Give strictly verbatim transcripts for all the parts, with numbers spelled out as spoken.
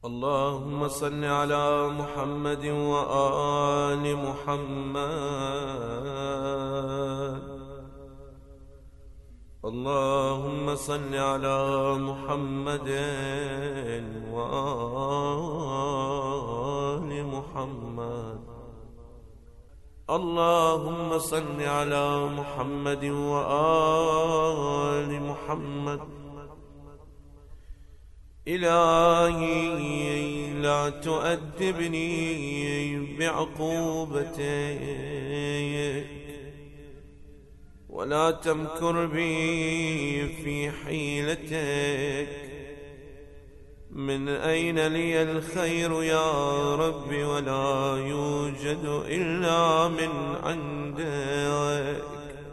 اللهم صل على محمد وآل محمد. اللهم صل على محمد وآل محمد. اللهم صل على محمد وآل محمد. إلهي لا تؤدبني بعقوبتك ولا تمكر بي في حيلتك. من أين لي الخير يا رب ولا يوجد إلا من عندك.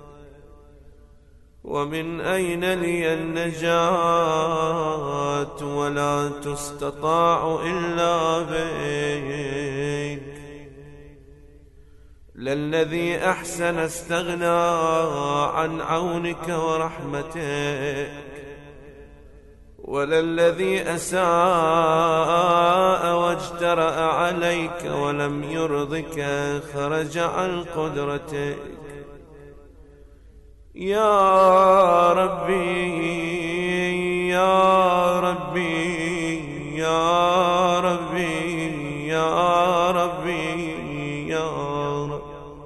ومن أين لي النجاة ولا تستطاع إلا بك. للذي أحسن استغنى عن عونك ورحمتك، وللذي أساء واجترأ عليك ولم يرضك خرج عن قدرتك. يا ربي يا ربي يا ربي يا ربي يا رب،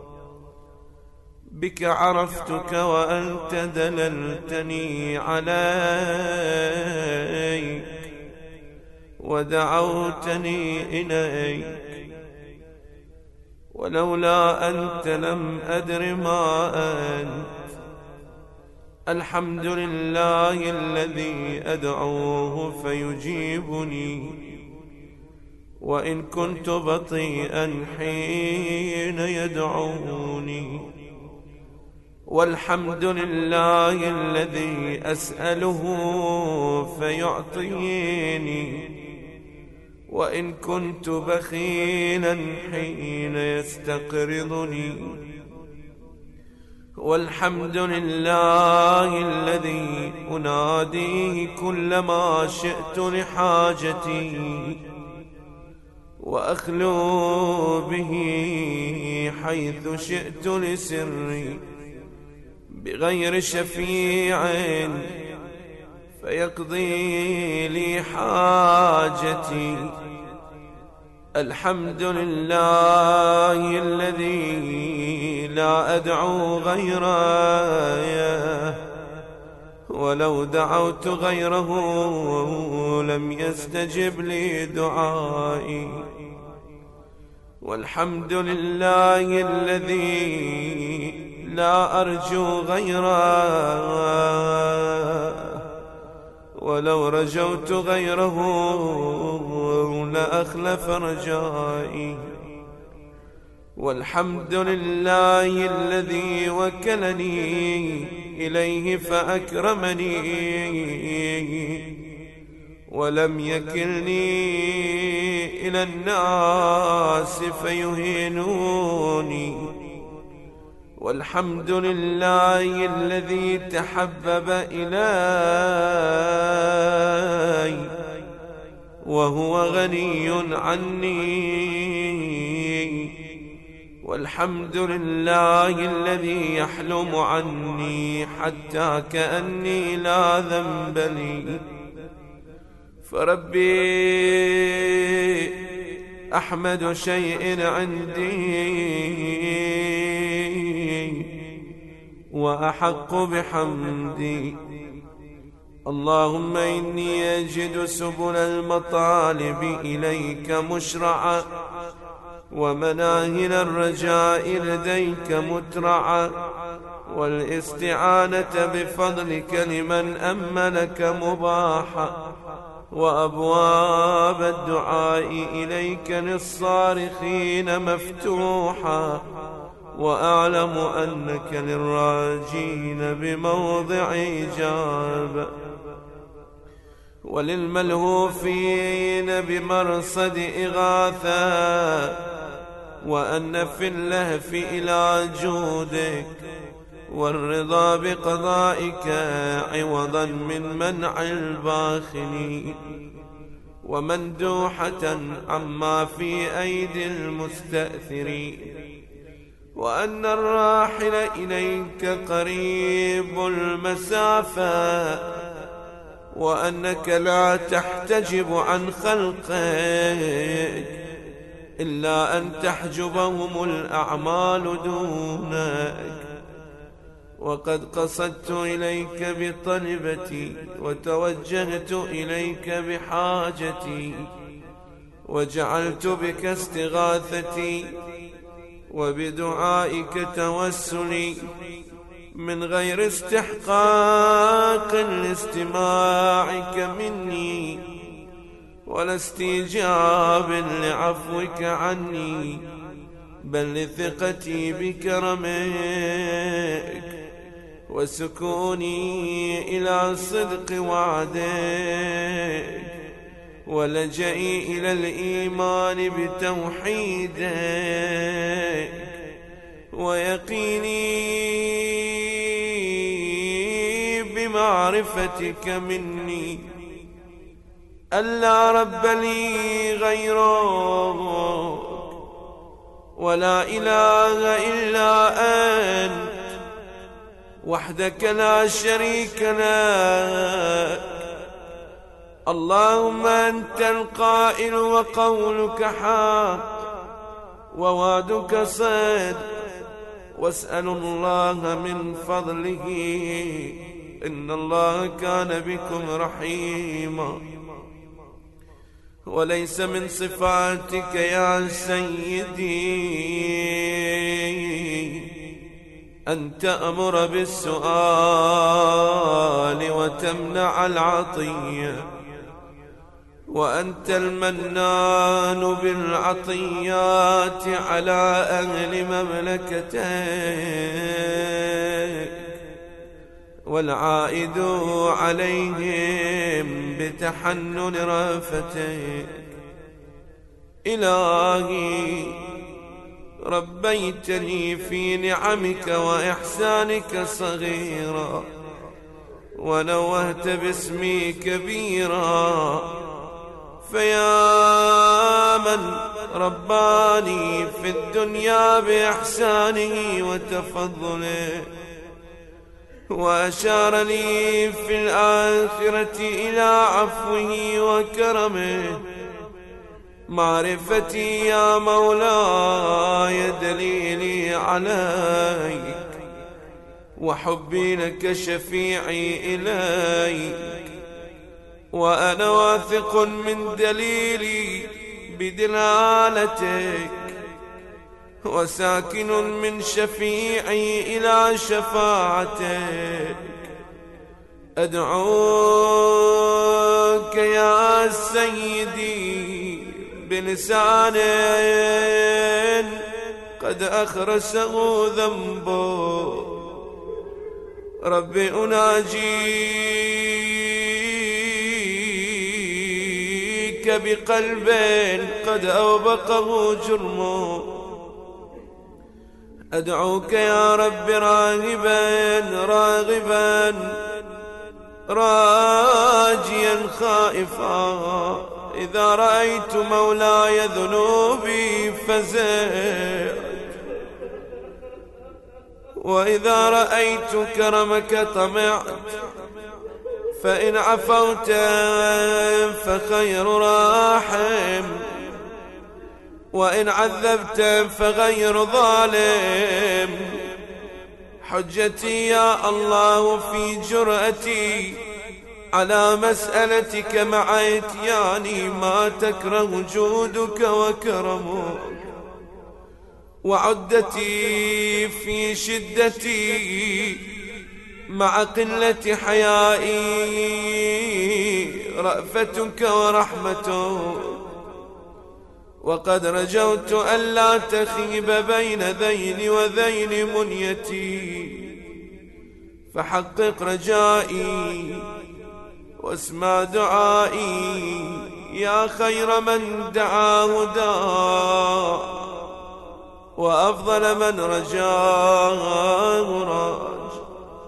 بك عرفتك وأنت دللتني عليك ودعوتني إليك، ولولا أنت لم أدر ما أنت. الحمد لله الذي أدعوه فيجيبني وإن كنت بطيئا حين يدعوني. والحمد لله الذي أسأله فيعطيني وإن كنت بخيلا حين يستقرضني. والحمد لله الذي أناديه كلما شئت لحاجتي وأخلو به حيث شئت لسري بغير شفيع فيقضي لي حاجتي. الحمد لله الذي لا أدعو غيره، ولو دعوت غيره لم يستجب لي دعائي. والحمد لله الذي لا أرجو غيره، ولو رجوت غيره لأخلف رجائي. والحمد لله الذي وكلني إليه فأكرمني ولم يكلني إلى الناس فيهينوني. والحمد لله الذي تحبب إلي وهو غني عني. والحمد لله الذي يحلم عني حتى كأني لا ذنب لي. فربي أحمد شيء عندي وأحق بحمدي. اللهم إني أجد سبل المطالب إليك مشرعا ومناهل الرجاء لديك مترعا، والاستعانة بفضلك لمن أملك مباحا، وأبواب الدعاء إليك للصارخين مفتوحا. وأعلم أنك للراجين بموضع إجابة وللملهوفين بمرصد إغاثة، وأن في اللهف إلى جودك والرضا بقضائك عوضا من منع الباخلين. ومندوحة عما في أيدي المستأثرين، وأن الراحل إليك قريب المسافة، وأنك لا تحتجب عن خلقك إلا أن تحجبهم الأعمال دونك. وقد قصدت إليك بطلبتي وتوجهت إليك بحاجتي، وجعلت بك استغاثتي وبدعائك توسلي، من غير استحقاق لاستماعك مني ولا استيجاب لعفوك عني، بل لثقتي بكرمك وسكوني إلى صدق وعدك، ولجئي إلى الإيمان بتوحيدك، ويقيني بمعرفتك مني أن لا رب لي غيرك ولا إله إلا أنت وحدك لا شريك لك. اللهم أنت القائل وقولك حق ووعدك صدق، واسأل الله من فضله إن الله كان بكم رحيما. وليس من صفاتك يا سيدي أن تأمر بالسؤال وتمنع العطية، وأنت المنان بالعطيات على أهل مملكتك، والعائد عليهم بتحنن رافتك. إلهي ربيتني في نعمك وإحسانك صغيرا، ونوهت باسمي كبيرا، فيا من رباني في الدنيا بإحسانه وتفضله، وأشار لي في الآخرة إلى عفوه وكرمه، معرفتي يا مولاي دليلي عليك، وحبي لك شفيعي إليك، وأنا واثق من دليلي بدلالتك، وساكن من شفيعي إلى شفاعتك. أدعوك يا سيدي بلسان قد أخرسه ذنبه، ربي أناجيك بقلب قد أوبقه جرمه. أدعوك يا رب راغبا راغبا راجيا خائفا، إذا رأيت مولاي ذنوبي فزعت، وإذا رأيت كرمك طمعت، فإن عفوت فخير راحم، وإن عذبت فغير ظالم. حجتي يا الله في جرأتي على مسألتك مع إتياني ما تكره جودك وكرمك، وعدتي في شدتي مع قلة حيائي رأفتك ورحمتك. وقد رجوت ألا تخيب بين ذيل وذيل منيتي، فحقق رجائي واسمع دعائي يا خير من دعاه داء، وأفضل من رجاه راج.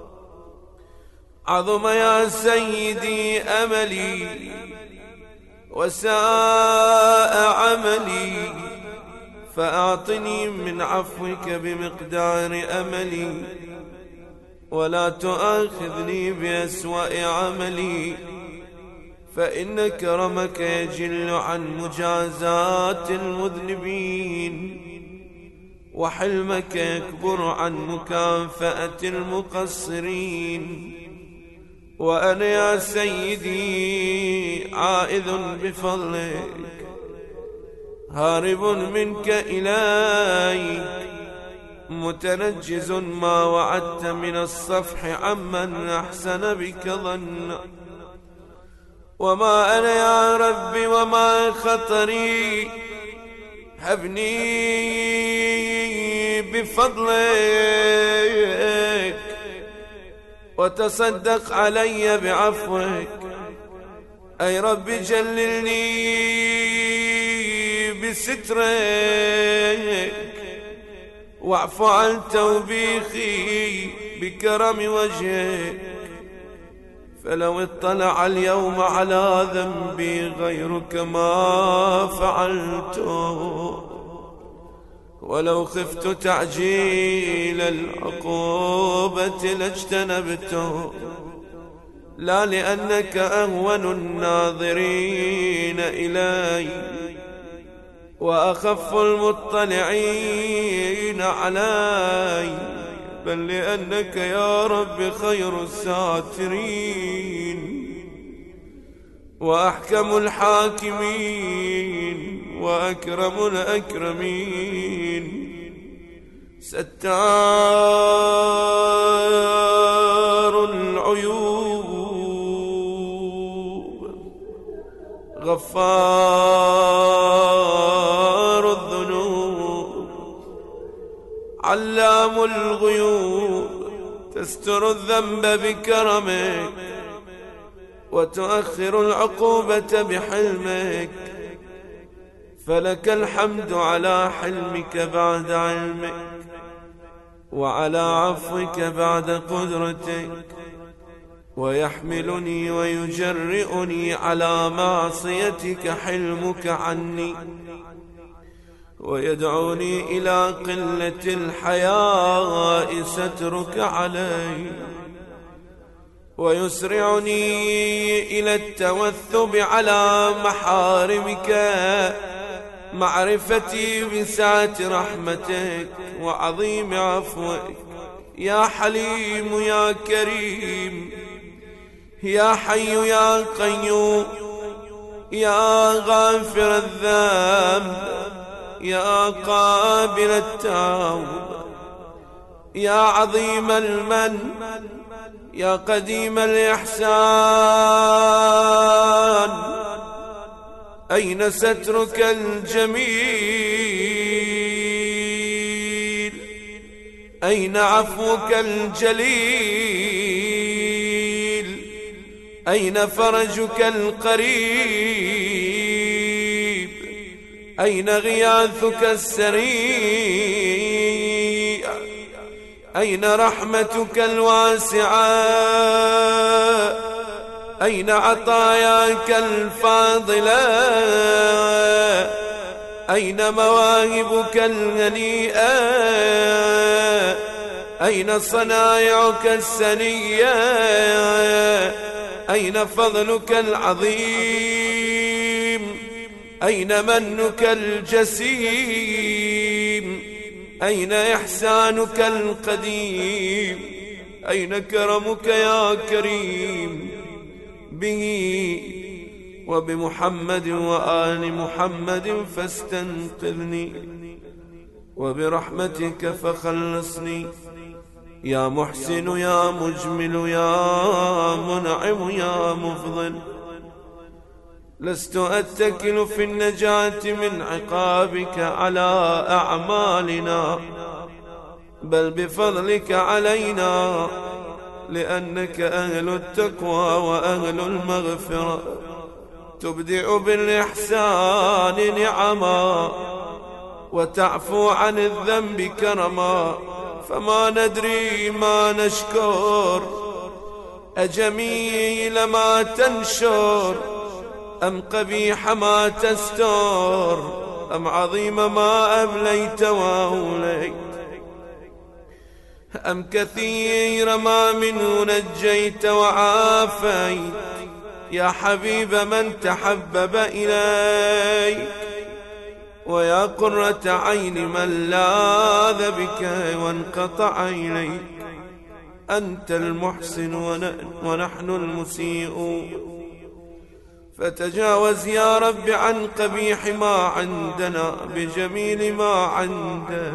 عظم يا سيدي أملي وساء عملي، فأعطني من عفوك بمقدار أملي، ولا تؤاخذني بأسوأ عملي، فإن كرمك يجل عن مجازات المذنبين، وحلمك يكبر عن مكافأة المقصرين. وأنا يا سيدي عائذ بفضلك، هارب منك إليك، متنجز ما وعدت من الصفح عمن أحسن بك ظنا. وما أنا يا ربي وما خطري، هبني بفضلك وتصدق علي بعفوك. أي رب جللني بسترك، واعف عن توبيخي بكرم وجهك. فلو اطلع اليوم على ذنبي غيرك ما فعلته، ولو خفت تعجيل العقوبة لاجتنبته، لا لأنك أهون الناظرين إلي وأخف المطلعين علي، بل لأنك يا رب خير الساترين وأحكم الحاكمين وأكرم الأكرمين. ستار العيوب، غفار الذنوب، علام الغيوب، تستر الذنب بكرمك وتؤخر العقوبة بحلمك. فلك الحمد على حلمك بعد علمك، وعلى عفوك بعد قدرتك، ويحملني ويجرئني على معصيتك حلمك عني، ويدعوني إلى قلة الحياء سترك علي، ويسرعني إلى التوثب على محارمك معرفتي بسعة رحمتك وعظيم عفوك. يا حليم يا كريم، يا حي يا قيوم، يا غافر الذنب، يا قابل التوب، يا عظيم المن، يا قديم الإحسان. أين سترك الجميل؟ أين عفوك الجليل؟ أين فرجك القريب؟ أين غياثك السريع؟ أين رحمتك الواسعة؟ أين عطاياك الفاضلة؟ أين مواهبك الهنيئة؟ أين صنايعك السنية؟ أين فضلك العظيم؟ أين منك الجسيم؟ أين إحسانك القديم؟ أين كرمك يا كريم؟ به وبمحمد وآل محمد فاستنقذني، وبرحمتك فخلصني. يا محسن يا مجمل يا منعم يا مفضل، لست أتكل في النجاة من عقابك على أعمالنا، بل بفضلك علينا، لأنك أهل التقوى وأهل المغفرة. تبدع بالإحسان نعما، وتعفو عن الذنب كرما، فما ندري ما نشكر. أجميل ما تنشر، أم قبيح ما تستر أم عظيم ما أبليت وأوليت أم كثير ما منه نجيت وعافيت يا حبيب من تحبب إليك ويا قرة عين من لاذ بك وانقطع إليك أنت المحسن ونحن المسيء فتجاوز يا رب عن قبيح ما عندنا بجميل ما عندك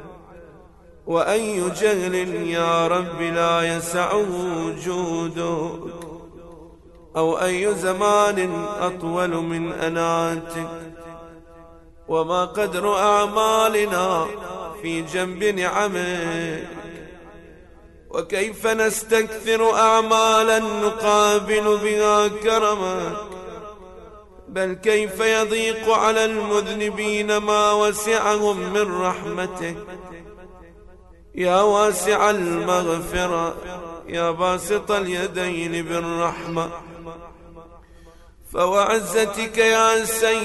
وأي جهل يا رب لا يسعه جودك أو أي زمان أطول من أناتك وما قدر أعمالنا في جنب نعمك وكيف نستكثر أعمالا نقابل بها كرمك بل كيف يضيق على المذنبين ما وسعهم من رحمتك يا واسع المغفرة يا باسط اليدين بالرحمة فوعزتك يا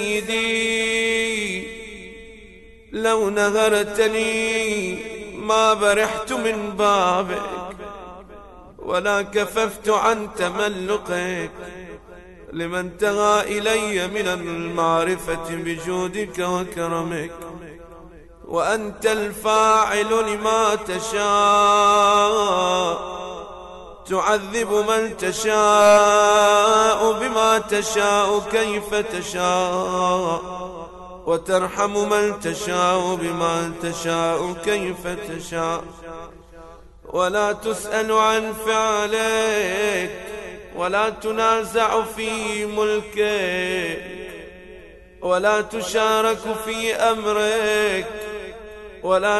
سيدي لو نهرتني ما برحت من بابك ولا كففت عن تملقك لمن انتهى إلي من المعرفة بجودك وكرمك وأنت الفاعل لما تشاء تعذب من تشاء بما تشاء كيف تشاء وترحم من تشاء بما تشاء كيف تشاء ولا تسأل عن فعلك ولا تنازع في ملكك ولا تشارك في أمرك ولا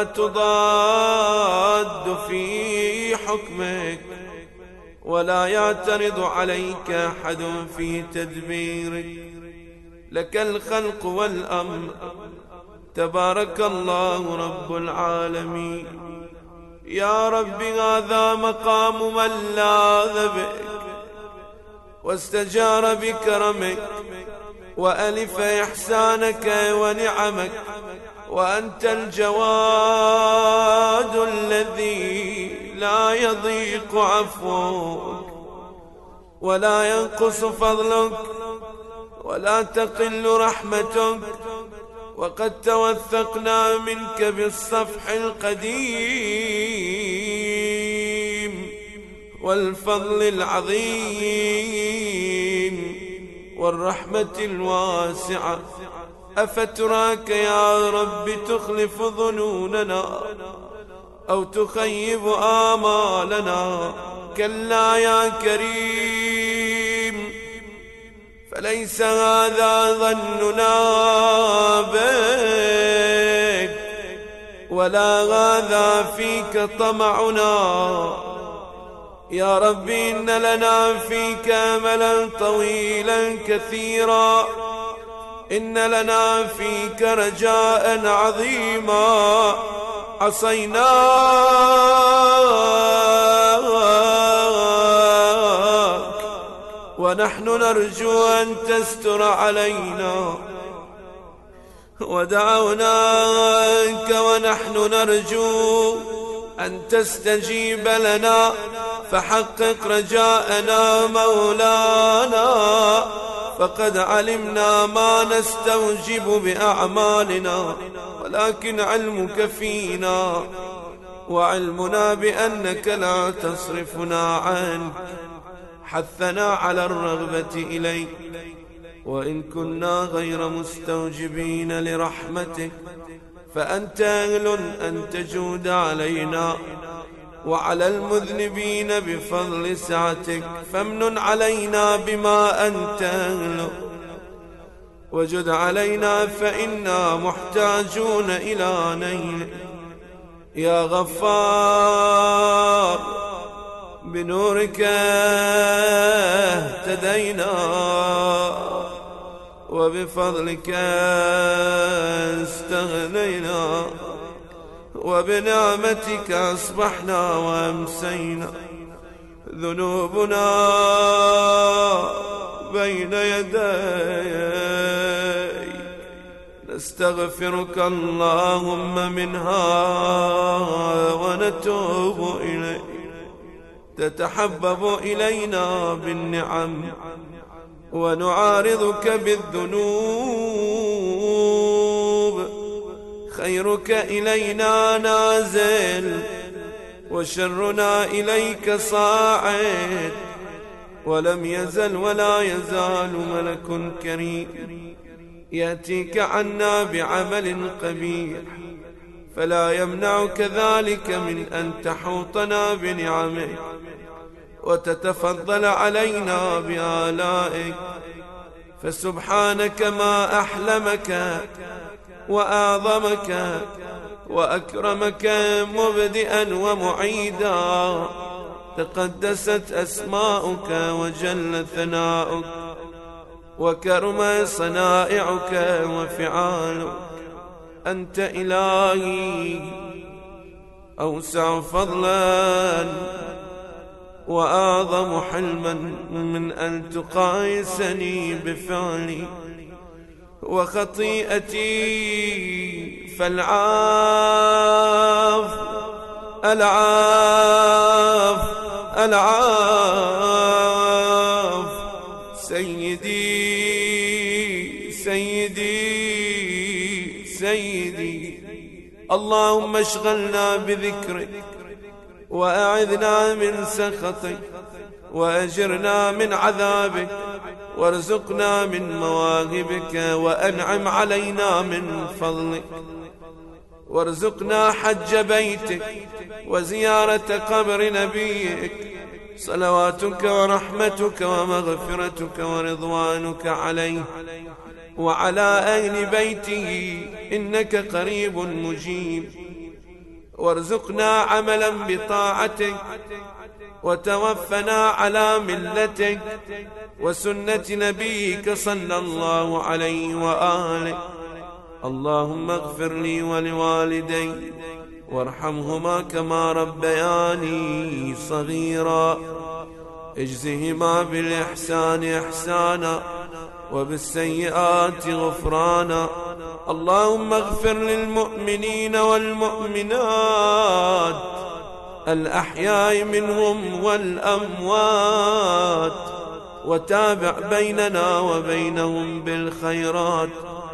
تضاد في حكمك ولا يعترض عليك أحد في تدبيرك لك الخلق والأمر تبارك الله رب العالمين يا رب هذا مقام من لاذ بك واستجار بكرمك وألف إحسانك ونعمك وأنت الجواد الذي لا يضيق عفوك ولا ينقص فضلك ولا تقل رحمتك وقد توثقنا منك بالصفح القديم والفضل العظيم والرحمة الواسعة أفتراك يا رب تخلف ظنوننا أو تخيب آمالنا كلا يا كريم فليس هذا ظننا بك ولا هذا فيك طمعنا يا رب إن لنا فيك أملا طويلا كثيرا إن لنا فيك رجاء عظيما عصيناك ونحن نرجو أن تستر علينا ودعوناك ونحن نرجو أن تستجيب لنا فحقق رجاءنا مولانا فقد علمنا ما نستوجب بأعمالنا ولكن علمك فينا وعلمنا بأنك لا تصرفنا عنك حثنا على الرغبة إليك وإن كنا غير مستوجبين لرحمتك فأنت أهل أن تجود علينا وعلى المذنبين بفضل سعتك فامنن علينا بما أنت أهل وجد علينا فإنا محتاجون إلى نيل يا غفار بنورك اهتدينا وبفضلك استغنينا وبنعمتك أصبحنا وأمسينا ذنوبنا بين يديك نستغفرك اللهم منها ونتوب إليك. تتحبب إلينا بالنعم ونعارضك بالذنوب. خيرك إلينا نازل وشرنا إليك صاعد، ولم يزل ولا يزال ملك كريم يأتيك عنا بعمل قبيح، فلا يمنعك ذلك من أن تحوطنا بنعمك وتتفضل علينا بآلائك. فسبحانك ما أحلمك وأعظمك وأكرمك مبدئا ومعيدا. تقدست أسماؤك وجل ثناؤك وكرم صنائعك وفعالك. أنت إلهي أوسع فضلا وأعظم حلما من أن تقايسني بفعلي وخطيئتي. فالعاف العاف العاف سيدي سيدي سيدي. اللهم اشغلنا بذكرك وأعذنا من سخطك وأجرنا من عذابك وارزقنا من مواهبك وأنعم علينا من فضلك وارزقنا حج بيتك وزيارة قبر نبيك صلواتك ورحمتك ومغفرتك ورضوانك عليه وعلى أهل بيته إنك قريب مجيب. وارزقنا عملا بطاعتك وتوفنا على ملتك وسنة نبيك صلى الله عليه وآله. اللهم اغفر لي ولوالدي وارحمهما كما ربياني صغيرا. اجزهما بالإحسان إحسانا وبالسيئات غفرانا. اللهم اغفر للمؤمنين والمؤمنات الأحياء منهم والأموات وتابع بيننا وبينهم بالخيرات.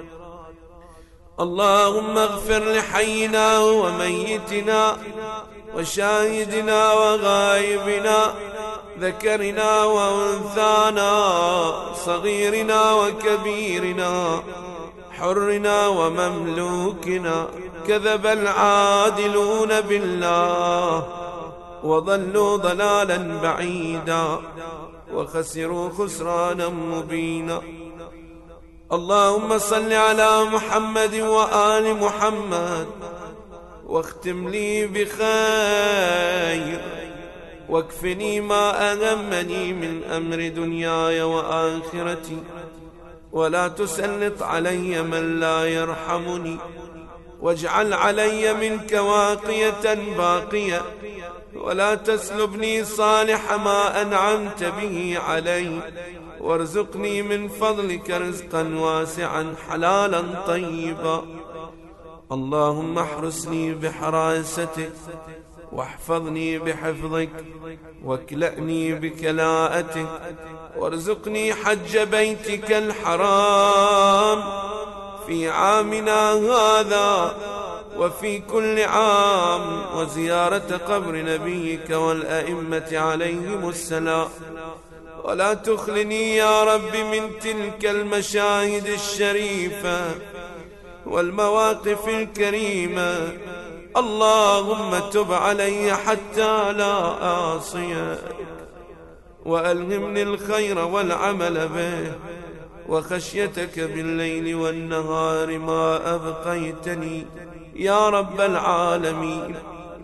اللهم اغفر لحينا وميتنا وشاهدنا وغائبنا ذكرنا وأنثانا صغيرنا وكبيرنا حرنا ومملوكنا. كذب العادلون بالله وضلوا ضلالا بعيدا وخسروا خسرانا مبينا. اللهم صل على محمد وآل محمد واختم لي بخير واكفني ما أهمني من أمر دنياي وآخرتي ولا تسلط علي من لا يرحمني. واجعل علي منك واقية باقية ولا تسلبني صالح ما أنعمت به علي. وارزقني من فضلك رزقا واسعا حلالا طيبا. اللهم احرسني بحراستك واحفظني بحفظك واكلأني بكلاءتك. وارزقني حج بيتك الحرام في عامنا هذا وفي كل عام وزيارة قبر نبيك والأئمة عليهم السلام. ولا تخلني يا رب من تلك المشاهد الشريفة والمواقف الكريمة. اللهم تب علي حتى لا أعصيك وألهمني الخير والعمل به وخشيتك بالليل والنهار ما أبقيتني يا رب العالمين.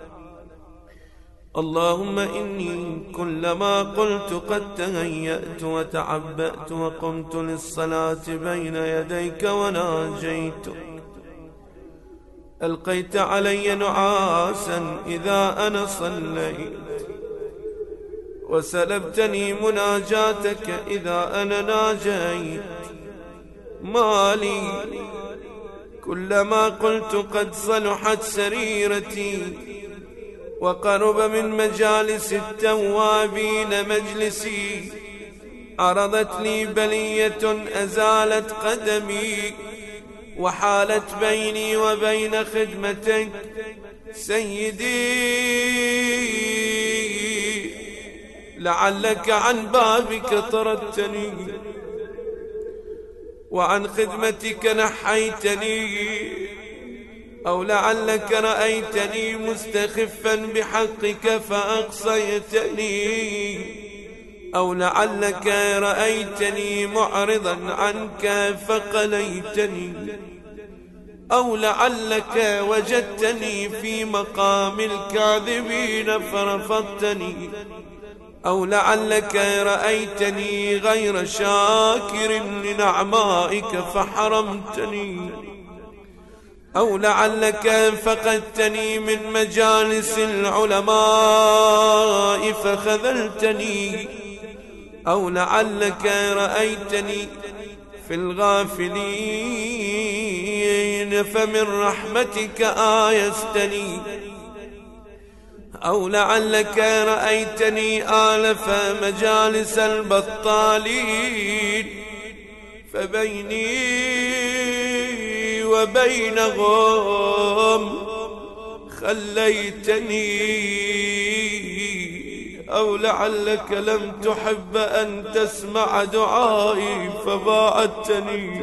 اللهم إني كلما قلت قد تهيأت وتعبأت وقمت للصلاة بين يديك وناجيتك ألقيت علي نعاسا إذا أنا صليت وسلبتني مناجاتك إذا أنا ناجيت. مالي كلما قلت قد صلحت سريرتي وقرب من مجالس التوابين مجلسي، عرضت لي بلية أزالت قدمي وحالت بيني وبين خدمتك سيدي. لعلك عن بابك طردتني وعن خدمتك نحيتني، أو لعلك رأيتني مستخفا بحقك فأقصيتني، أو لعلك رأيتني معرضا عنك فقليتني، أو لعلك وجدتني في مقام الكاذبين فرفضتني، أو لعلك رأيتني غير شاكر لنعمائك فحرمتني، أو لعلك فقدتني من مجالس العلماء فخذلتني، أو لعلك رأيتني في الغافلين فمن رحمتك آيستني، أو لعلك رأيتني آلف مجالس البطالين فبيني وبينهم خليتني، أو لعلك لم تحب أن تسمع دعائي فباعدتني،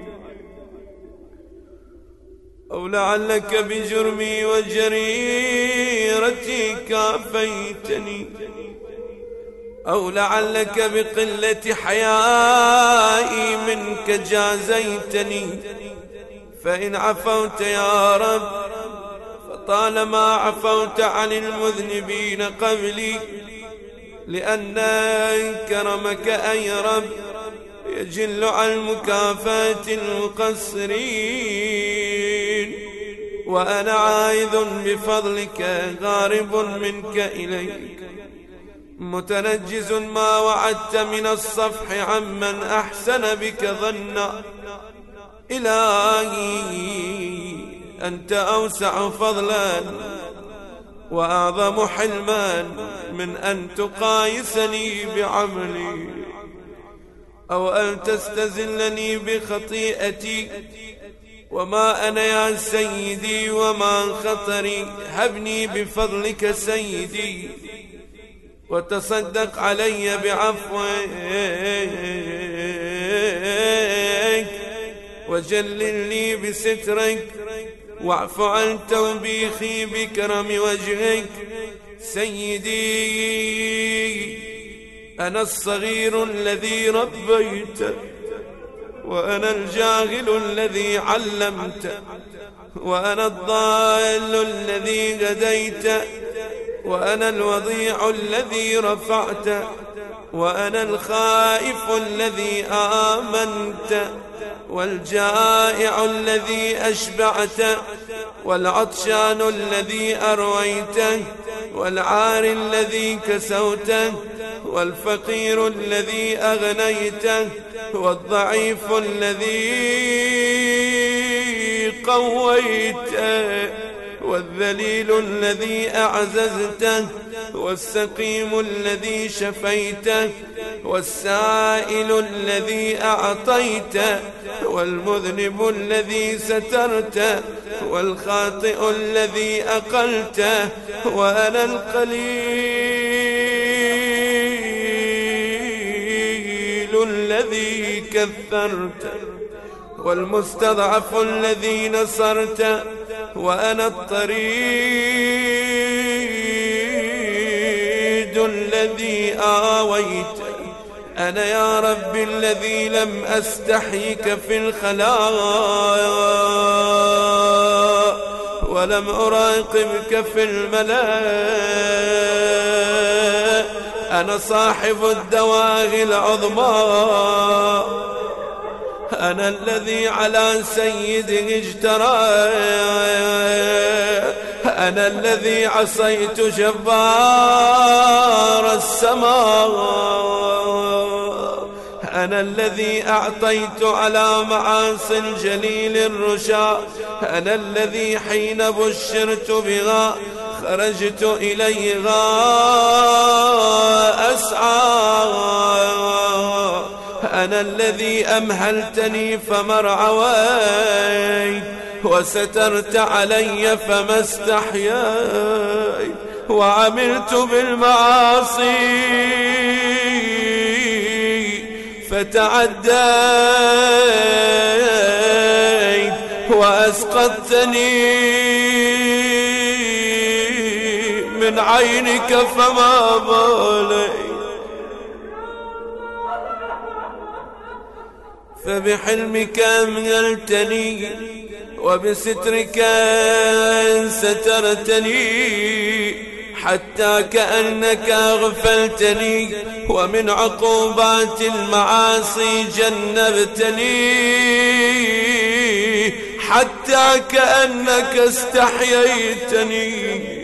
أو لعلك بجرمي وجريرتي كافيتني، أو لعلك بقلة حيائي منك جازيتني. فإن عفوت يا رب فطالما عفوت عن المذنبين قبلي، لأن كرمك أي رب يجل عن مكافاة المقصرين، وأنا عائذ بفضلك غارب منك إليك، متنجز ما وعدت من الصفح عمن أحسن بك ظنا. إلهي أنت أوسع فضلا وأعظم حلما من أن تقايسني بعملي أو أن تستزلني بخطيئتي. وما أنا يا سيدي وما خطري، هبني بفضلك سيدي وتصدق علي بعفوك وجلل لي بسترك واعف عن توبيخي بكرم وجهك. سيدي أنا الصغير الذي ربيت، وأنا الجاهل الذي علمت، وأنا الضال الذي غديت، وأنا الوضيع الذي رفعت، وأنا الخائف الذي آمنت، والجائع الذي أشبعت، والعطشان الذي أرويته، والعار الذي كسوته، والفقير الذي أغنيته، والضعيف الذي قويته، والذليل الذي أعززته، والسقيم الذي شفيته، والسائل الذي أعطيته، والمذنب الذي سترته، والخاطئ الذي أقلته، وأنا القليل الذي كثرته، والمستضعف الذي نصرته، وأنا الطريد الذي آويت. أنا يا رب الذي لم أستحيك في الخلاء ولم أراقبك في الملاء. أنا صاحب الدواغي العظمى، أنا الذي على سيده اجترى، أنا الذي عصيت جبار السماء، أنا الذي أعطيت على معاصي الجليل الرشا، أنا الذي حين بشرت بها خرجت إليها أسعى، أنا الذي أمهلتني فما ارعويت وسترت علي فما استحييت، وعملت بالمعاصي فتعديت وأسقطتني من عينك فما باليت، فبحلمك أمهلتني وبسترك سترتني حتى كأنك أغفلتني، ومن عقوبات المعاصي جنبتني حتى كأنك استحييتني.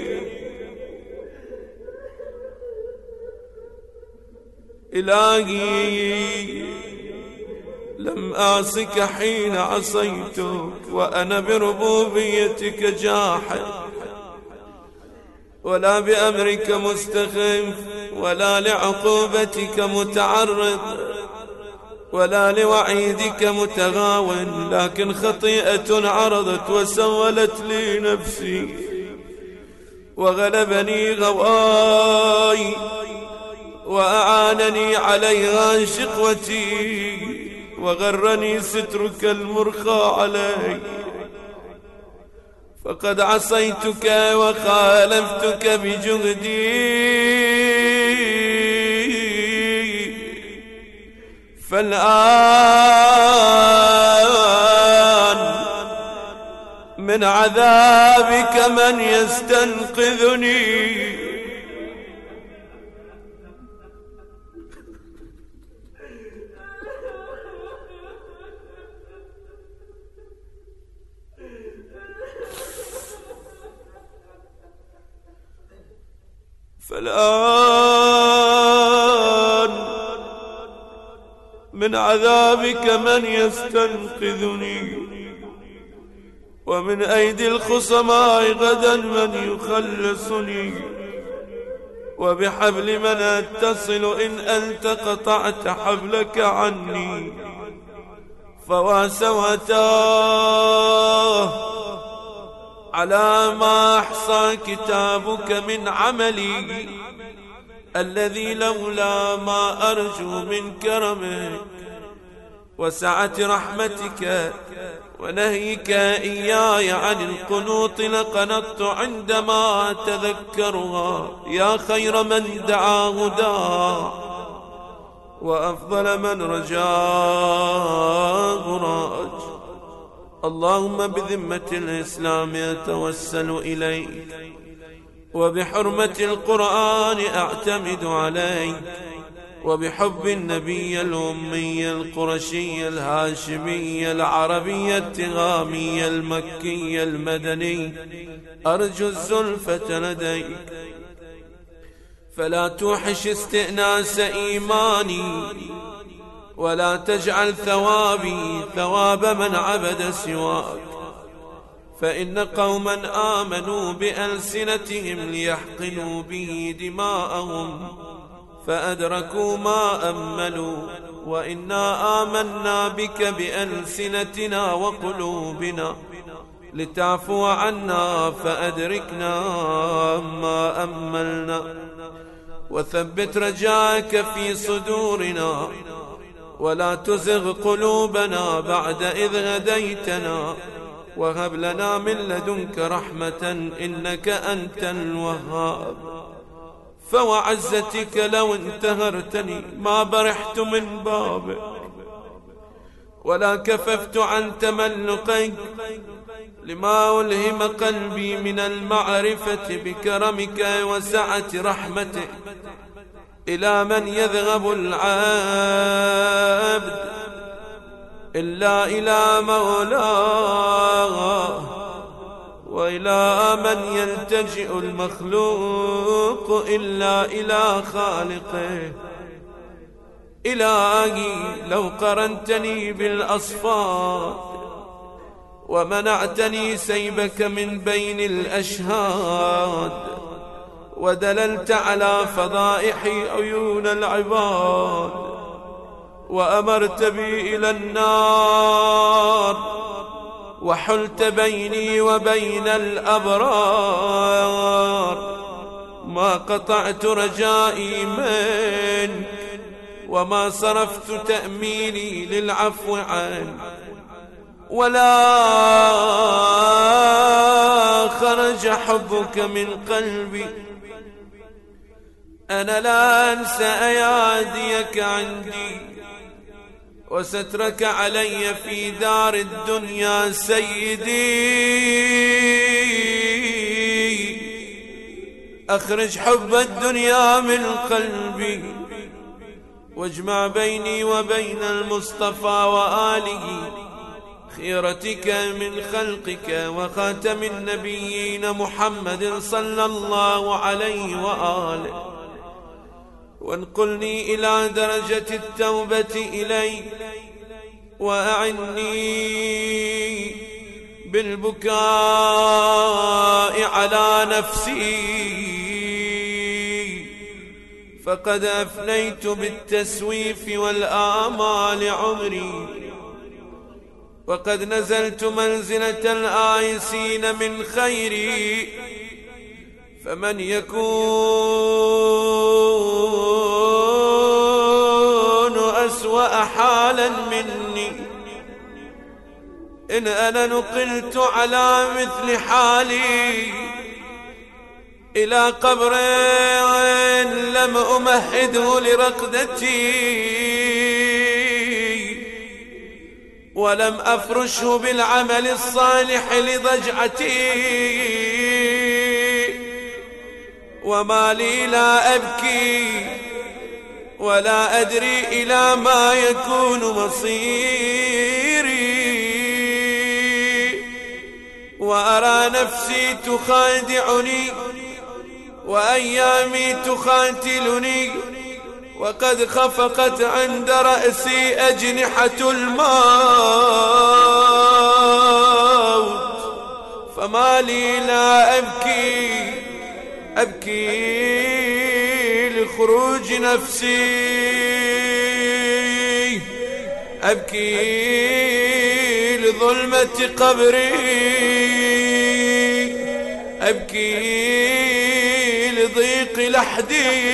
إلهي لم أعصك حين عصيتك وأنا بربوبيتك جاحد، ولا بأمرك مستخف، ولا لعقوبتك متعرض، ولا لوعيدك متغاون، لكن خطيئة عرضت وسولت لي نفسي وغلبني غواي وأعانني عليها شقوتي، وغرني سترك المرخى علي، فقد عصيتك وخالفتك بجهدي، فالآن من عذابك من يستنقذني. فالآن من عذابك من يستنقذني، ومن أيدي الخصماء غدا من يخلصني، وبحبل من أتصل إن أنت قطعت حبلك عني، فواسوتاه على ما أحصى كتابك من عملي الذي لولا ما أرجو من كرمك وسعة رحمتك ونهيك إياي عن القنوط لقنطت عندما تذكرها، يا خير من دعا هداه وأفضل من رجاه راج. اللهم بذمة الإسلام أتوسل إليك، وبحرمة القرآن أعتمد عليك، وبحب النبي الأمي القرشي الهاشمي العربي التغامي المكي المدني أرجو الزلفة لديك، فلا توحش استئناس إيماني، ولا تجعل ثوابي ثواب من عبد سواك، فإن قوما آمنوا بألسنتهم ليحقنوا به دماءهم فأدركوا ما أملوا، وإنا آمنا بك بألسنتنا وقلوبنا لتعفو عنا فأدركنا ما أملنا، وثبت رجاءك في صدورنا، ولا تزغ قلوبنا بعد إذ هديتنا، وهب لنا من لدنك رحمة إنك أنت الوهاب. فوعزتك لو انتهرتني ما برحت من بابك، ولا كففت عن تملقك، لما ألهم قلبي من المعرفة بكرمك وسعة رحمتك إلى من يذهب العبد إلا إلى مولاه، وإلى من يلتجئ المخلوق إلا إلى خالقه. إلهي لو قرنتني بالأصفاد ومنعتني سيبك من بين الأشهاد، ودللت على فضائح عيون العباد، وأمرت بي إلى النار، وحلت بيني وبين الأبرار، ما قطعت رجائي منك، وما صرفت تأميني للعفو عنك، ولا خرج حبك من قلبي. أنا لا أنسى أياديك عندي، وسترك علي في دار الدنيا سيدي. أخرج حب الدنيا من قلبي، واجمع بيني وبين المصطفى وآله، خيرتك من خلقك وخاتم النبيين محمد صلى الله عليه وآله، وانقلني إلى درجة التوبة إليك، وأعني بالبكاء على نفسي، فقد أفنيت بالتسويف والآمال عمري، وقد نزلت منزلة الآيسين من خيري. فمن يكون أسوأ حالا مني، إن أنا نقلت على مثل حالي إلى قبر لم أمهده لرقدتي، ولم أفرشه بالعمل الصالح لضجعتي، وما لي لا أبكي ولا أدري إلى ما يكون مصيري، وأرى نفسي تخادعني وأيامي تخاتلني، وقد خفقت عند رأسي أجنحة الموت، فما لي لا أبكي أبكي لخروج نفسي، أبكي لظلمة قبري، أبكي لضيق لحدي،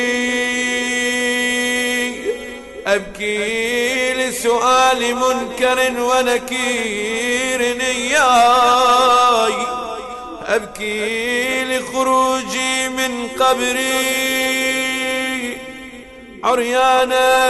أبكي لسؤال منكر ونكير إياي، أبكي لخروجي من قبري عريانا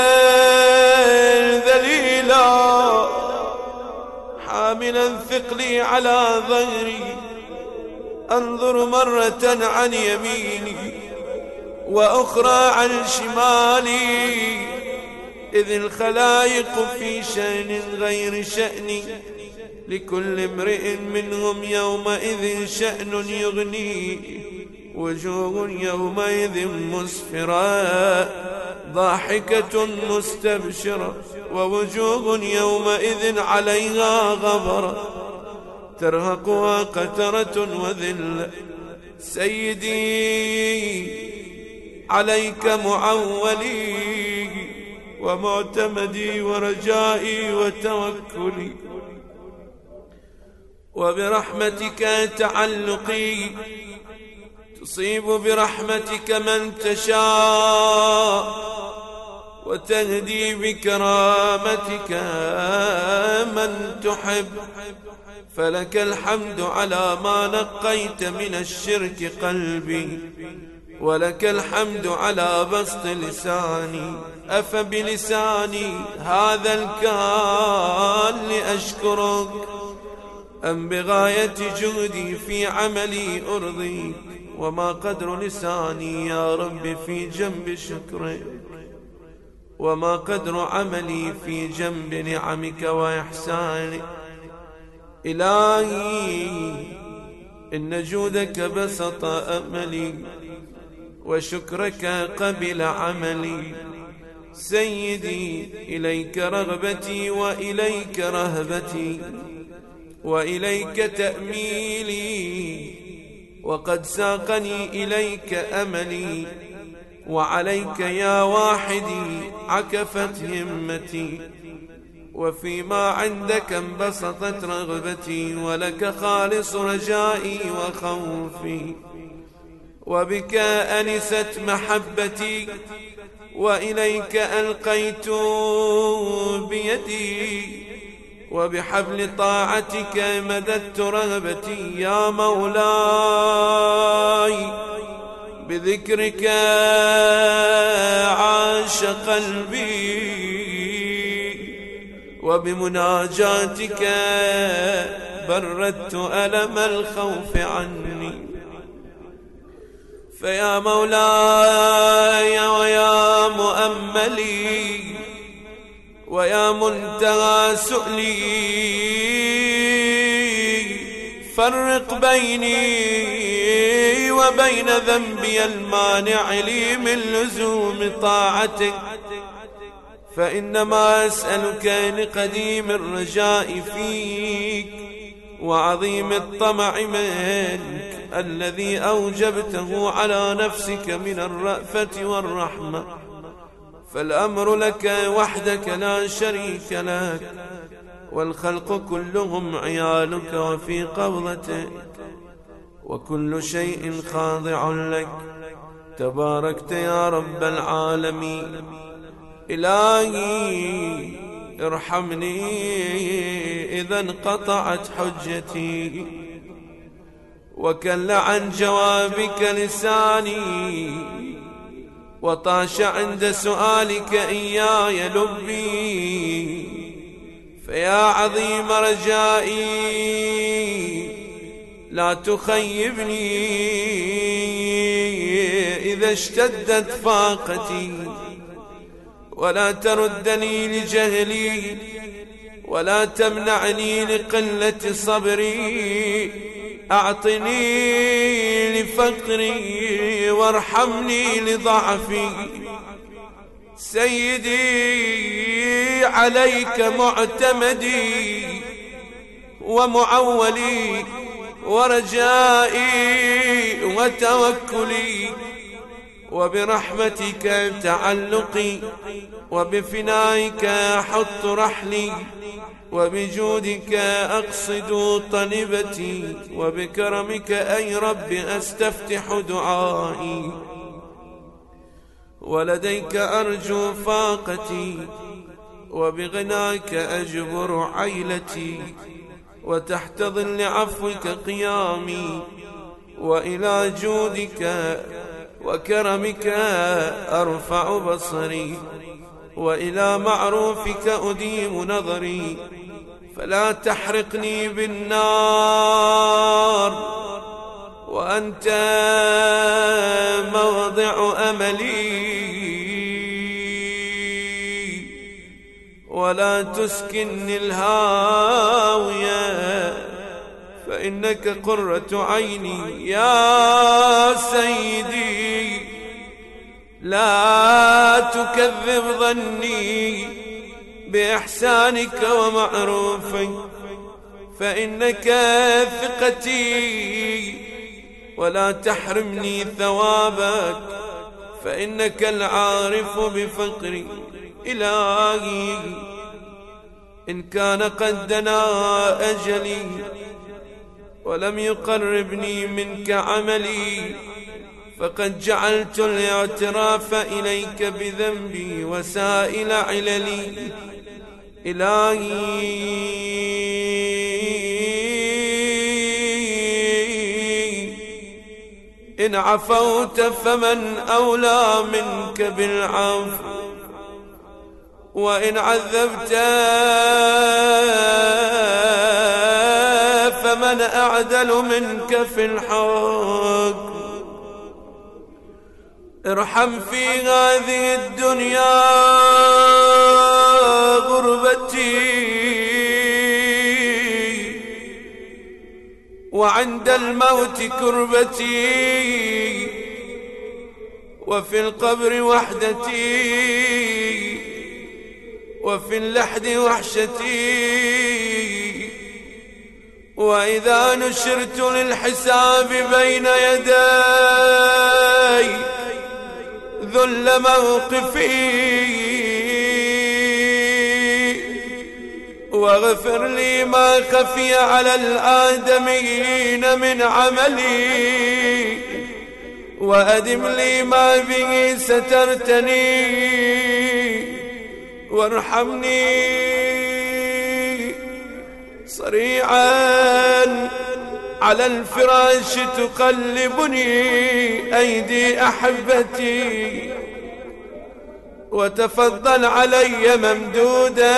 ذليلا، حاملا ثقلي على ظهري، أنظر مرة عن يميني وأخرى عن شمالي، إذ الخلائق في شأن غير شأني، لكل امرئ منهم يومئذ شأن يغنيه، وجوه يومئذ مسفرة ضاحكة مستبشرة، ووجوه يومئذ عليها غبرة ترهقها قترة وذلة. سيدي عليك معولي ومعتمدي ورجائي وتوكلي، وبرحمتك تعلقي، تصيب برحمتك من تشاء، وتهدي بكرامتك من تحب. فلك الحمد على ما نقيت من الشرك قلبي، ولك الحمد على بسط لساني. أفبلساني هذا الكال لأشكرك، أم بغاية جهدي في عملي أرضيك؟ وما قدر لساني يا رب في جنب شكرك؟ وما قدر عملي في جنب نعمك وإحسانك. إلهي إن جودك بسط أملي وشكرك قبل عملي. سيدي إليك رغبتي وإليك رهبتي وإليك تأميلي، وقد ساقني إليك أملي، وعليك يا واحدي عكفت همتي، وفيما عندك انبسطت رغبتي، ولك خالص رجائي وخوفي، وبك أنست محبتي، وإليك ألقيت بيدي، وبحبل طاعتك مددت رغبتي. يا مولاي بذكرك عاش قلبي، وبمناجاتك بردت ألم الخوف عني. فيا مولاي ويا مؤملي ويا منتهى سؤلي، فرق بيني وبين ذنبي المانع لي من لزوم طاعتك، فإنما أسألك لقديم الرجاء فيك وعظيم الطمع منك الذي أوجبته على نفسك من الرأفة والرحمة. فالأمر لك وحدك لا شريك لك، والخلق كلهم عيالك وفي قبضتك، وكل شيء خاضع لك. تباركت يا رب العالمين. إلهي ارحمني إذا انقطعت حجتي، وكل عن جوابك لساني، وطاش عند سؤالك إياي لبي. فيا عظيم رجائي لا تخيبني إذا اشتدت فاقتي، ولا تردني لجهلي، ولا تمنعني لقلة صبري. أعطني لفقري وارحمني لضعفي. سيدي عليك معتمدي ومعولي ورجائي وتوكلي، وبرحمتك تعلقي، وبفنائك أحط رحلي، وبجودك أقصد طلبتي، وبكرمك أي رب أستفتح دعائي، ولديك أرجو فاقتي، وبغناك أجبر عيلتي، وتحت ظل عفوك قيامي، وإلى جودك وكرمك أرفع بصري، وإلى معروفك أديم نظري. فلا تحرقني بالنار وأنت موضع أملي، ولا تسكنني الهاوية فإنك قرة عيني. يا سيدي لا تكذب ظني بإحسانك ومعروفك، فإنك ثقتي، ولا تحرمني ثوابك فإنك العارف بفقري. إلهي إن كان قد دنا أجلي ولم يقربني منك عملي، فقد جعلت الاعتراف إليك بذنبي وسائل عللي. إلهي إن عفوت فمن أولى منك بالعفو، وإن عذبت فمن أعدل منك في الحكم. ارحم في هذه الدنيا غربتي، وعند الموت كربتي، وفي القبر وحدتي، وفي اللحد وحشتي، وإذا نشرت للحساب بين يدي ذل موقفي، واغفر لي ما خفي على الآدميين من عملي، وأدم لي ما به سترتني، وارحمني صريعا على الفراش تقلبني أيدي أحبتي، وتفضل علي ممدودا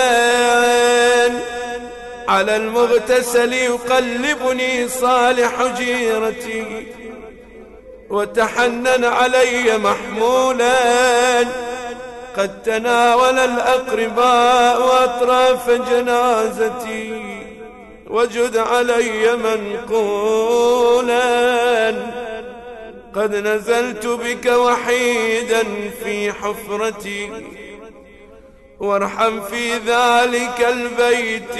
على المغتسل يقلبني صالح جيرتي، وتحنن علي محمولا قد تناول الأقرباء أطراف جنازتي، وجد علي منقولا قد نزلت بك وحيدا في حفرتي، وارحم في ذلك البيت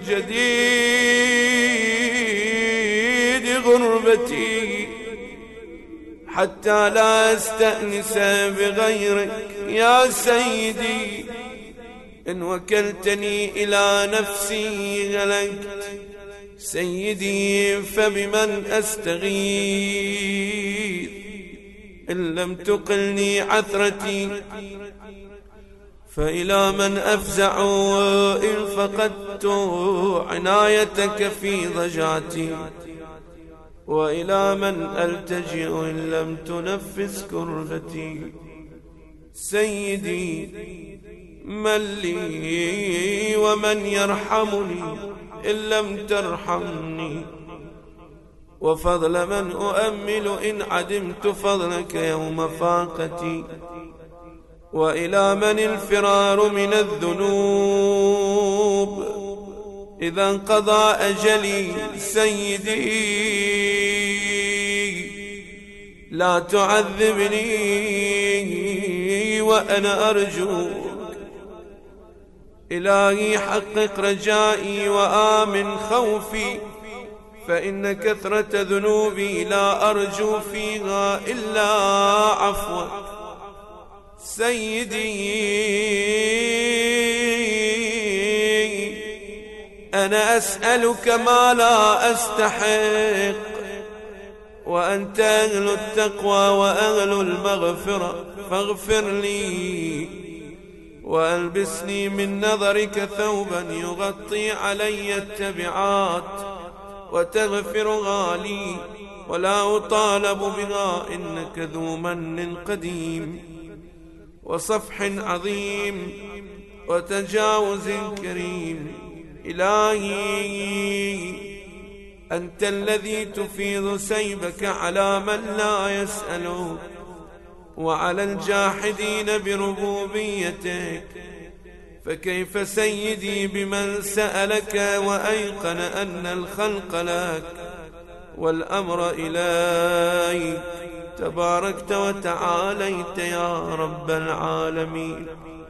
الجديد غربتي، حتى لا أستأنس بغيرك يا سيدي، إن وكلتني إلى نفسي هلكت سيدي، فبمن أستغيث إن لم تقلني عثرتي، فإلى من أفزع إن فقدت عنايتك في ضجعتي، وإلى من ألتجئ إن لم تنفس كربتي. سيدي من لي ومن يرحمني إن لم ترحمني، وفضل من أؤمل إن عدمت فضلك يوم فاقتي، وإلى من الفرار من الذنوب إذا انقضى أجلي. سيدي لا تعذبني وأنا أرجوك، إلهي حقق رجائي وآمن خوفي، فإن كثرة ذنوبي لا أرجو فيها إلا عفوك. سيدي أنا أسألك ما لا أستحق، وأنت أهل التقوى وأهل المغفرة، فاغفر لي وألبسني من نظرك ثوبا يغطي علي التبعات، وتغفرها لي ولا أطالب بها، إنك ذو من قديم وصفح عظيم وتجاوز كريم. إلهي أنت الذي تفيض سيبك على من لا يسألك، وعلى الجاحدين بربوبيتك، فكيف سيدي بمن سألك وأيقن أن الخلق لك والأمر إليك، تباركت وتعاليت يا رب العالمين.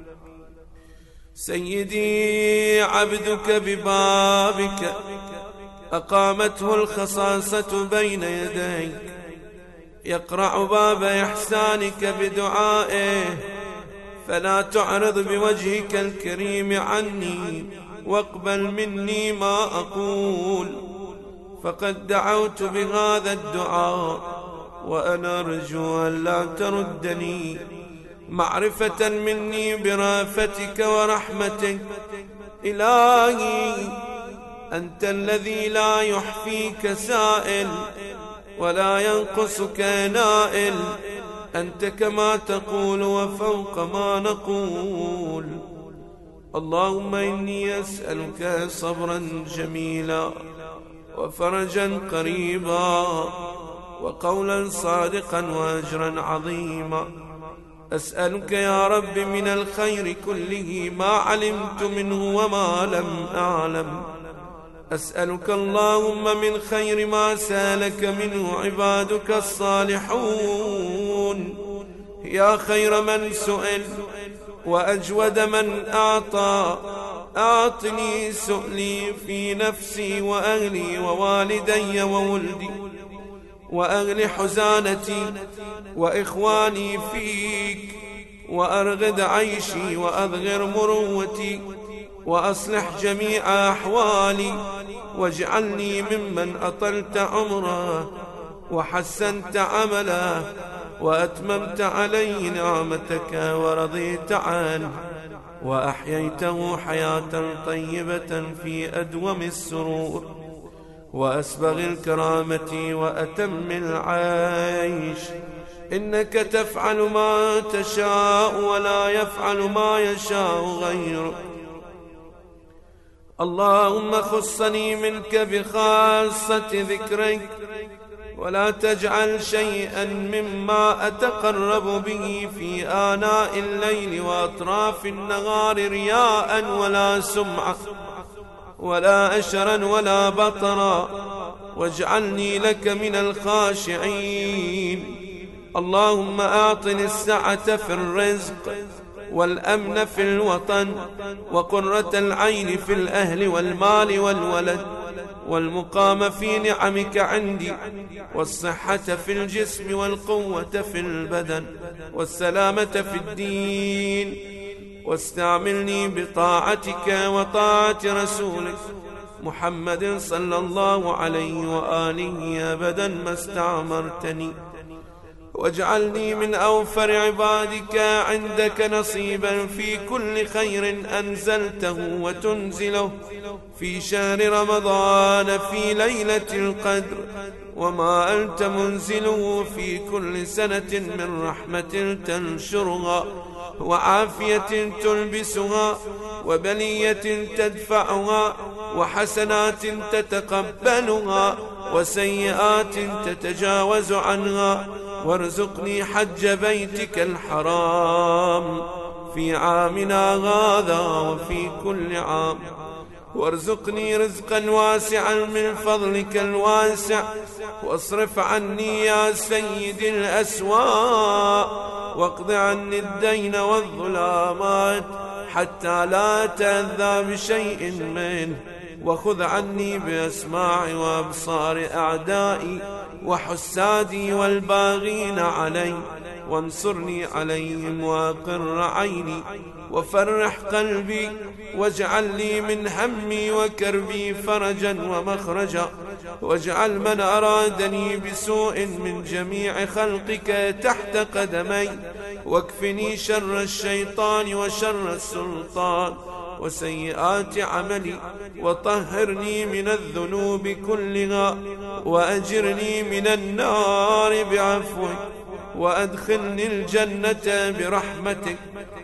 سيدي عبدك ببابك أقامته الخصاصة بين يديك، يقرع باب إحسانك بدعائه، فلا تعرض بوجهك الكريم عني، واقبل مني ما أقول، فقد دعوت بهذا الدعاء وأنا أرجو أن لا تردني، معرفة مني برافتك ورحمتك. إلهي أنت الذي لا يحفيك سائل ولا ينقصك نائل، أنت كما تقول وفوق ما نقول. اللهم إني أسألك صبرا جميلا وفرجا قريبا وقولا صادقا وأجرا عظيما. أسألك يا رب من الخير كله ما علمت منه وما لم أعلم. أسألك اللهم من خير ما سالك منه عبادك الصالحون، يا خير من سئل وأجود من أعطى، أعطني سؤلي في نفسي وأهلي ووالدي وولدي وأهل حزانتي وإخواني فيك، وأرغد عيشي وأظهر مروتي، وأصلح جميع أحوالي، واجعلني ممن أطلت عمره وحسنت عمله وأتممت عليه نعمتك ورضيت عنه وأحييته حياة طيبة في أدوم السرور وأسبغ الكرامة وأتم العيش. إنك تفعل ما تشاء ولا يفعل ما يشاء غيرك. اللهم خصني منك بخاصة ذكرك، ولا تجعل شيئا مما أتقرب به في آناء الليل وأطراف النهار رياء ولا سمعة ولا أشرا ولا بطرا، واجعلني لك من الخاشعين. اللهم أعطني السعة في الرزق والأمن في الوطن وقرة العين في الأهل والمال والولد، والمقام في نعمك عندي، والصحة في الجسم والقوة في البدن والسلامة في الدين. واستعملني بطاعتك وطاعة رسولك محمد صلى الله عليه وآله أبدا ما استعمرتني، واجعلني من أوفر عبادك عندك نصيبا في كل خير أنزلته وتنزله في شهر رمضان في ليلة القدر، وما أنت منزله في كل سنة من رحمة تنشرها وعافية تلبسها وبلية تدفعها وحسنات تتقبلها وسيئات تتجاوز عنها. وارزقني حج بيتك الحرام في عامنا هذا وفي كل عام، وارزقني رزقا واسعا من فضلك الواسع، واصرف عني يا سيدي الأسواء، واقض عني الدين والظلامات حتى لا تأذى بشيء منه، وخذ عني بأسماع وأبصار أعدائي وحسادي والباغين علي، وانصرني عليهم وأقر عيني وفرح قلبي، واجعل لي من همي وكربي فرجا ومخرجا، واجعل من أرادني بسوء من جميع خلقك تحت قدمي، واكفني شر الشيطان وشر السلطان وسيئات عملي، وطهرني من الذنوب كلها، وأجرني من النار بعفوك، وأدخلني الجنة برحمتك،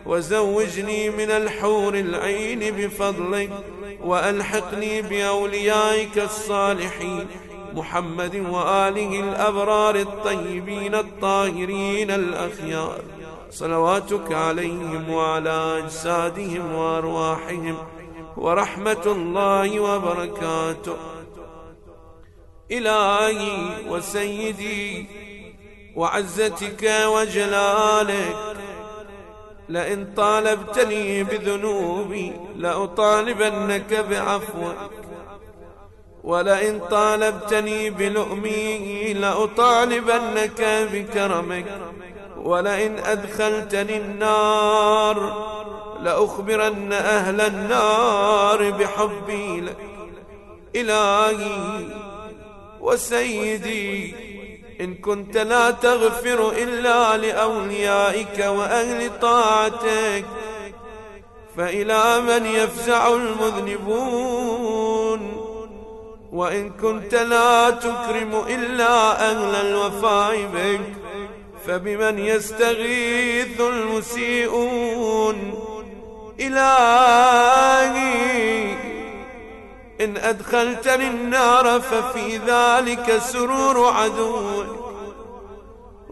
وزوجني من الحور العين بفضلك، وألحقني بأوليائك الصالحين محمد وآله الأبرار الطيبين الطاهرين الأخيار، صلواتك عليهم وعلى أجسادهم وأرواحهم ورحمة الله وبركاته. إلهي وسيدي وعزتك وجلالك، لئن طالبتني بذنوبي لأطالبنك بعفوك، ولئن طالبتني بلؤمي لأطالبنك بكرمك، ولئن أدخلتني النار لأخبرن أهل النار بحبي لك. إلهي وسيدي، إن كنت لا تغفر إلا لأوليائك وأهل طاعتك، فإلى من يفزع المذنبون؟ وإن كنت لا تكرم إلا أهل الوفاء بك، فبمن يستغيث المسيئون؟ إلهي إن أدخلتني النار ففي ذلك سرور عدوك،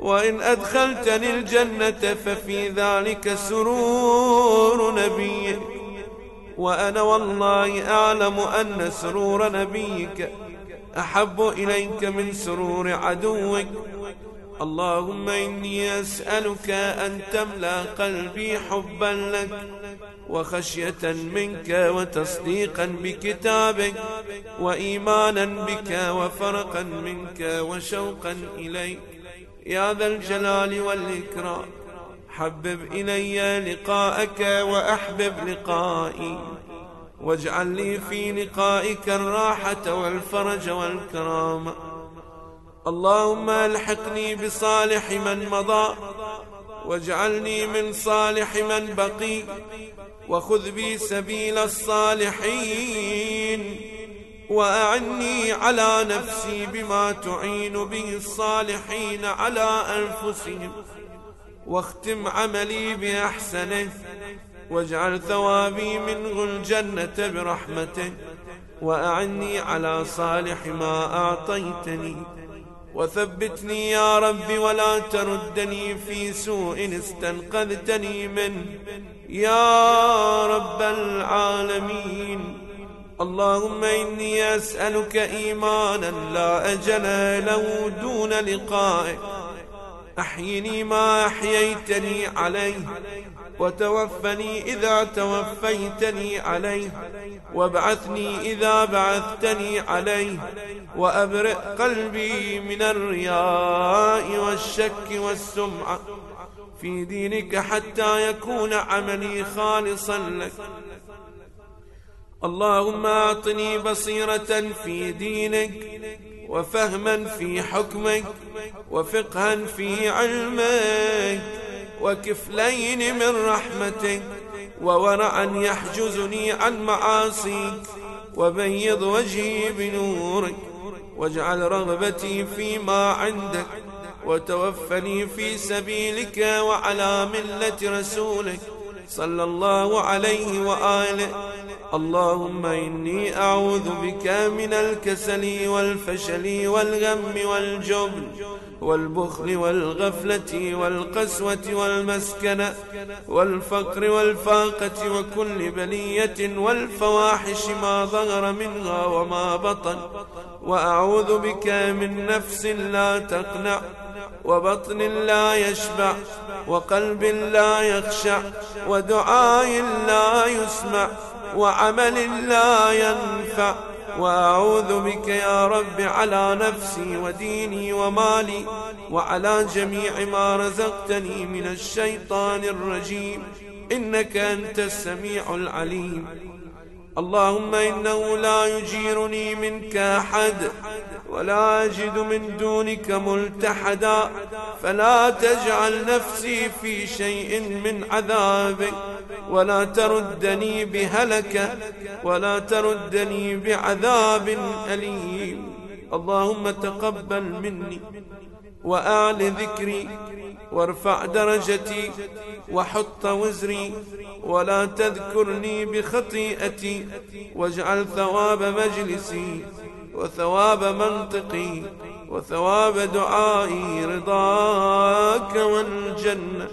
وإن أدخلتني الجنة ففي ذلك سرور نبيك، وأنا والله أعلم أن سرور نبيك أحب إليك من سرور عدوك. اللهم إني أسألك أن تملأ قلبي حبا لك وخشية منك وتصديقا بكتابك وإيمانا بك وفرقا منك وشوقا إليك يا ذا الجلال والإكرام. حبب إلي لقاءك وأحبب لقائي، واجعل لي في لقائك الراحة والفرج والكرامة. اللهم الحقني بصالح من مضى واجعلني من صالح من بقي، وخذ بي سبيل الصالحين، وأعني على نفسي بما تعين به الصالحين على أنفسهم، واختم عملي بأحسنه، واجعل ثوابي منه الجنة برحمته، وأعني على صالح ما أعطيتني، وثبتني يا رب ولا تردني في سوء استنقذتني منه يا رب العالمين. اللهم إني أسألك إيمانا لا أجل له دون لقائك، أحيني ما أحييتني عليه، وتوفني إذا توفيتني عليه، وابعثني إذا بعثتني عليه، وأبرئ قلبي من الرياء والشك والسمعة في دينك حتى يكون عملي خالصا لك. اللهم أعطني بصيرة في دينك، وفهما في حكمك، وفقها في علمك، وكفلين من رحمتك، وورعا يحجزني عن معاصيك، وبيض وجهي بنورك، واجعل رغبتي فيما عندك، وتوفني في سبيلك وعلى ملة رسولك صلى الله عليه وآله. اللهم إني أعوذ بك من الكسل والفشل والغم والجبن والبخل والغفلة والقسوة والمسكنة والفقر والفاقة وكل بلية والفواحش ما ظهر منها وما بطن. وأعوذ بك من نفس لا تقنع، وبطن لا يشبع، وقلب لا يخشع، ودعاء لا يسمع، وعمل لا ينفع. وأعوذ بك يا رب على نفسي وديني ومالي وعلى جميع ما رزقتني من الشيطان الرجيم، إنك أنت السميع العليم. اللهم إنه لا يجيرني منك أحد، ولا أجد من دونك ملتحدا، فلا تجعل نفسي في شيء من عذابك، ولا تردني بهلكة، ولا تردني بعذاب أليم. اللهم تقبل مني وأعل ذكري، وارفع درجتي، وحط وزري، ولا تذكرني بخطيئتي، واجعل ثواب مجلسي وثواب منطقي وثواب دعائي رضاك والجنة.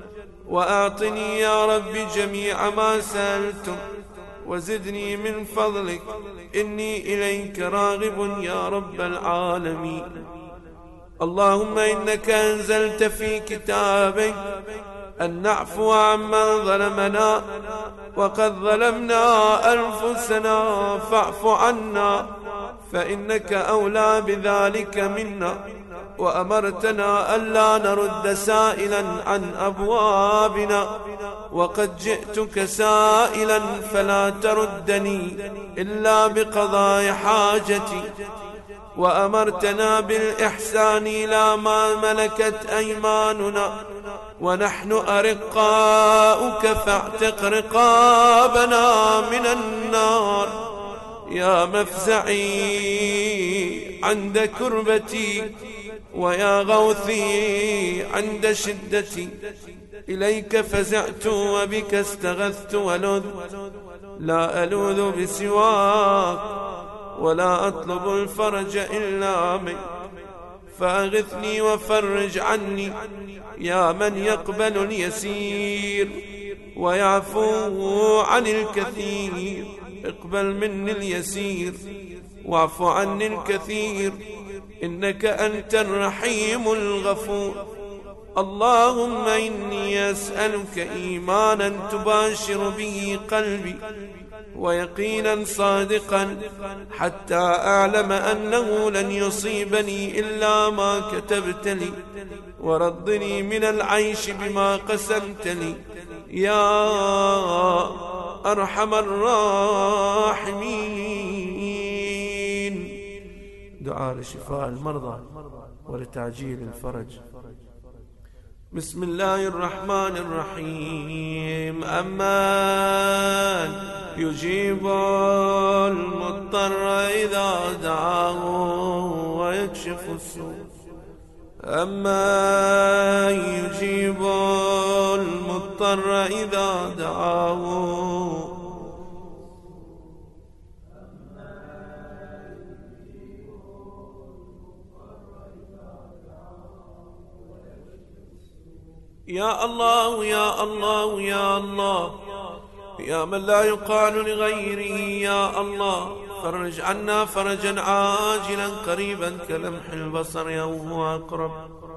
وأعطني يا رب جميع ما سألتم، وزدني من فضلك، إني إليك راغب يا رب العالمين. اللهم إنك أنزلت في كتابك أن نعفو عمن ظلمنا، وقد ظلمنا أنفسنا فاعف عنا، فإنك أولى بذلك منا. وأمرتنا ألا نرد سائلا عن أبوابنا، وقد جئتك سائلا فلا تردني إلا بقضاء حاجتي. وأمرتنا بالإحسان إلى ما ملكت أيماننا، ونحن أرقاؤك فاعتق رقابنا من النار. يا مفزعي عند كربتي، ويا غوثي عند شدتي، إليك فزعت وبك استغثت ولذ، لا ألوذ بسواك، ولا أطلب الفرج إلا منك. فأغثني وفرج عني يا من يقبل اليسير ويعفو عن الكثير. اقبل مني اليسير واعف عني الكثير، إنك أنت الرحيم الغفور. اللهم إني أسألك إيمانا تباشر به قلبي ويقينا صادقا حتى أعلم أنه لن يصيبني إلا ما كتبت لي، ورضني من العيش بما قسمت لي يا أرحم الراحمين. دعاء لشفاء المرضى ولتعجيل الفرج. بسم الله الرحمن الرحيم. أمن يجيب المضطر إذا دعاه ويكشف السوء، أمن يجيب المضطر إذا دعاه يا الله يا الله يا الله يا من لا يقال لغيره يا الله، فرج عنا فرجا عاجلا قريبا كلمح البصر يوم أقرب.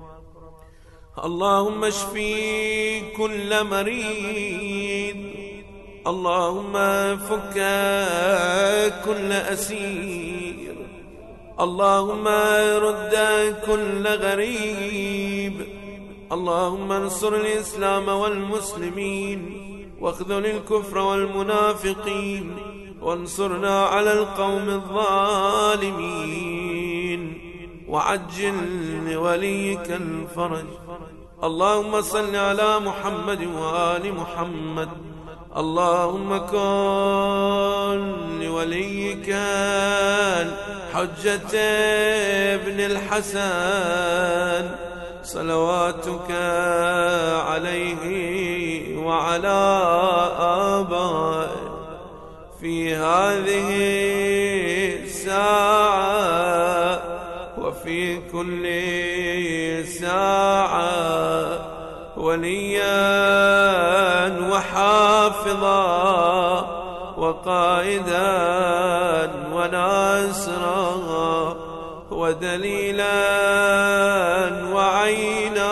اللهم اشفي كل مريض، اللهم فك كل أسير، اللهم رد كل غريب، اللهم انصر الإسلام والمسلمين واخذل الكفر والمنافقين وانصرنا على القوم الظالمين وعجل لوليك الفرج. اللهم صل على محمد وآل محمد. اللهم كن لوليك الحجة ابن الحسن صلواتك عليه وعلى آبائه في هذه الساعة وفي كل ساعة وليا وحافظا وقائدا وناصرا ودليلا وعينا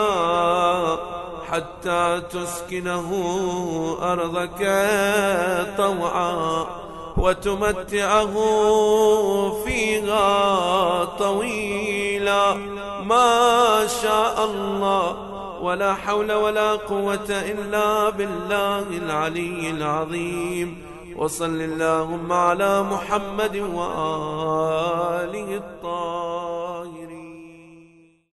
حتى تسكنه أرضك طوعا وتمتعه فيها طويلا ما شاء الله، ولا حول ولا قوة إلا بالله العلي العظيم. وصل اللهم على محمد وآله الطاهرين.